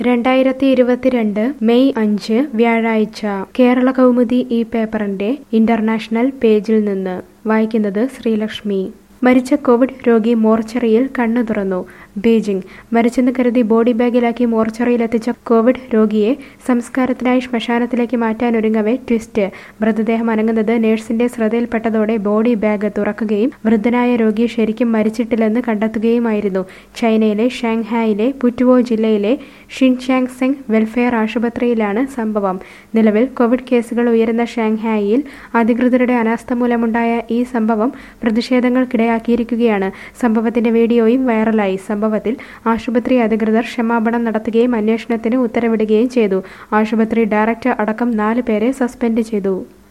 2022 May 5 വ്യാഴാഴ്ച കേരള കൗമുദി ഈ പേപ്പറിന്റെ ഇന്റർനാഷണൽ പേജിൽ നിന്ന് വായിക്കുന്നത് ശ്രീലക്ഷ്മി. മരിച്ച കോവിഡ് രോഗി മോർച്ചറിയിൽ കണ്ണു തുറന്നു. ബീജിംഗ്. മരിച്ചെന്ന് കരുതി ബോഡി ബാഗിലാക്കി മോർച്ചറിയിലെത്തിച്ച കോവിഡ് രോഗിയെ സംസ്കാരത്തിനായി ശ്മശാനത്തിലേക്ക് മാറ്റാനൊരുങ്ങവെ ട്വിസ്റ്റ്. മൃതദേഹം അനങ്ങുന്നത് നഴ്സിന്റെ ശ്രദ്ധയിൽപ്പെട്ടതോടെ ബോഡി ബാഗ് തുറക്കുകയും വൃദ്ധനായ രോഗി ശരിക്കും മരിച്ചിട്ടില്ലെന്ന് കണ്ടെത്തുകയുമായിരുന്നു. ചൈനയിലെ ഷാങ്ഹായിലെ പുറ്റുവോ ജില്ലയിലെ ഷിൻചാങ്സെങ് വെൽഫെയർ ആശുപത്രിയിലാണ് സംഭവം. നിലവിൽ കോവിഡ് കേസുകൾ ഉയരുന്ന ഷാങ്ഹായിയിൽ അധികൃതരുടെ അനാസ്ഥ മൂലമുണ്ടായ ഈ സംഭവം പ്രതിഷേധങ്ങൾക്കിടയാക്കിയിരിക്കുകയാണ്. സംഭവത്തിന്റെ വീഡിയോയും വൈറലായി. സംഭവത്തിൽ ആശുപത്രി അധികൃതർ ക്ഷമാപണം നടത്തുകയും അന്വേഷണത്തിന് ഉത്തരവിടുകയും ചെയ്തു. ആശുപത്രി ഡയറക്ടർ അടക്കം 4 പേരെ സസ്പെൻഡ് ചെയ്തു.